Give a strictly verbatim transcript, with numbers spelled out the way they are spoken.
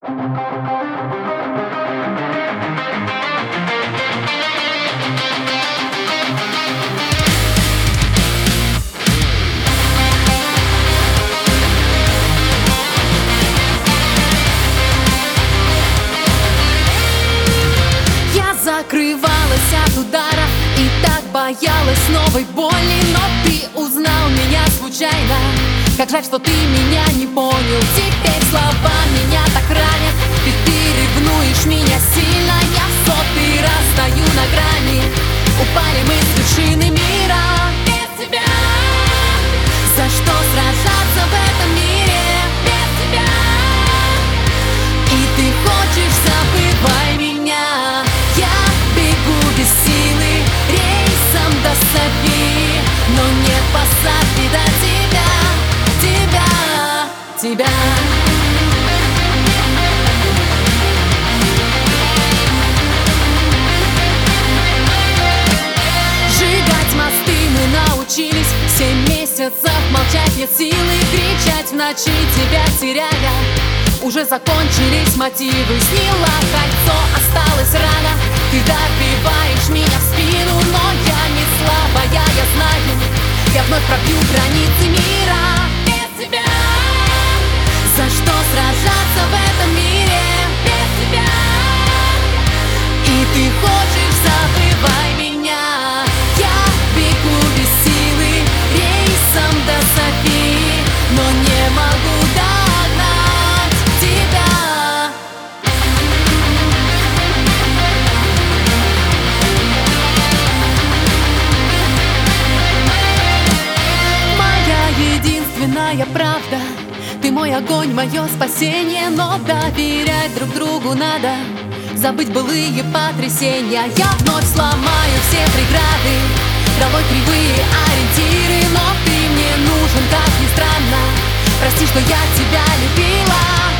Закрывалась от удара и так боялась новой боли. Но ты узнал меня случайно. Как жаль, что ты меня не понял. Теперь слова меня так ранят. Ведь ты ревнуешь меня сильно. Я в сотый раз стою на грани. Упали мы с вершины мира. Без тебя. За что сражаться в этом мире? Без тебя. И ты хочешь, забывай меня. Без силы рейсом до Софии, но нет посадки до тебя, тебя, тебя. Сжигать мосты мы научились. Семь месяцев молчать нет силы. Кричать в ночи, тебя теряя. Уже закончились мотивы. Сняла кольцо, осталась рана. Ты добиваешь меня в спину, но я не слабая, я знаю. Я вновь пробью границы мира. Без тебя. За что сражаться в этом мире? Без тебя. И ты хочешь, забывай меня. Я бегу без силы рейсом до Софии, но не могу догнать тебя. Единственная правда, ты мой огонь, мое спасение. Но доверять друг другу надо, забыть былые потрясения. Я вновь сломаю все преграды, долой кривые ориентиры. Но ты мне нужен, как ни странно. Прости, что я тебя любила.